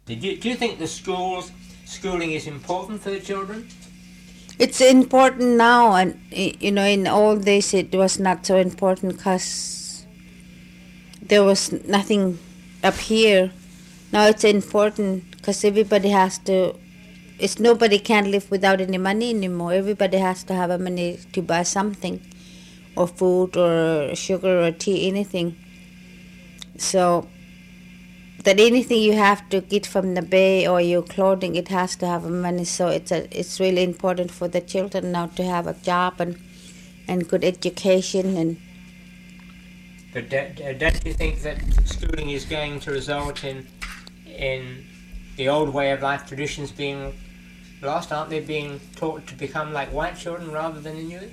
Do you think the schooling is important for the children? It's important now, and in old days it was not so important because there was nothing up here. Now it's important because everybody has to. It's nobody can live without any money anymore. Everybody has to have a money to buy something, or food, or sugar, or tea, anything. So that anything you have to get from the bay or your clothing, it has to have money. So it's really important for the children now to have a job and good education. And But don't you think that schooling is going to result in the old way of life traditions being lost? Aren't they being taught to become like white children rather than the new?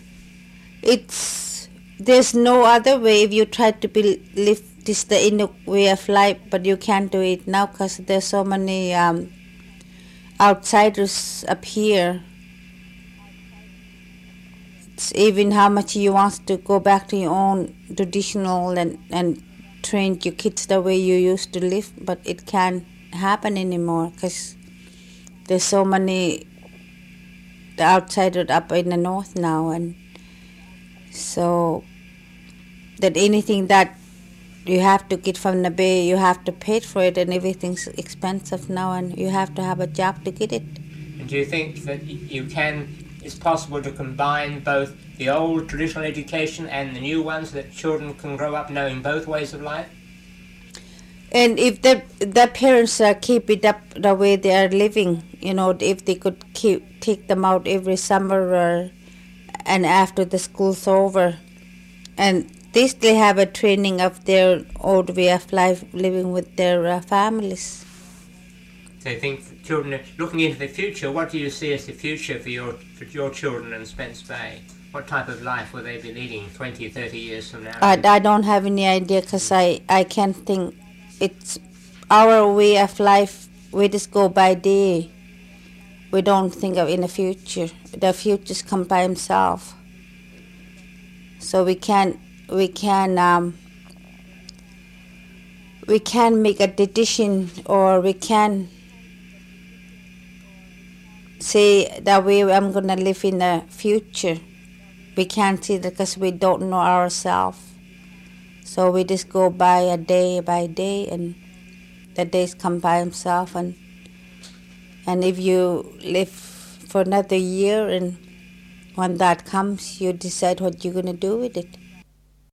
There's no other way. If you try to live this the Inuit way of life, but you can't do it now because there's so many outsiders up here. It's even how much you want to go back to your own traditional and train your kids the way you used to live, but it can't happen anymore because there's so many the outsiders up in the north now, and so that anything that you have to get from the bay, you have to pay for it, and everything's expensive now, and you have to have a job to get it. And do you think that it's possible to combine both the old traditional education and the new ones, so that children can grow up knowing both ways of life? And if the parents keep it up the way they are living, if they could take them out every summer and after the school's over, and they have a training of their old way of life, living with their families. So I think children are looking into the future. What do you see as the future for your children in Spence Bay? What type of life will they be leading 20, 30 years from now? I don't have any idea because I can't think. It's our way of life. We just go by day. We don't think of in the future. The future's come by himself. So we can make a decision, or we can say that way I'm gonna live in the future. We can't see that because we don't know ourselves. So we just go by day, and the days come by himself. And if you live for another year, and when that comes, you decide what you're gonna do with it.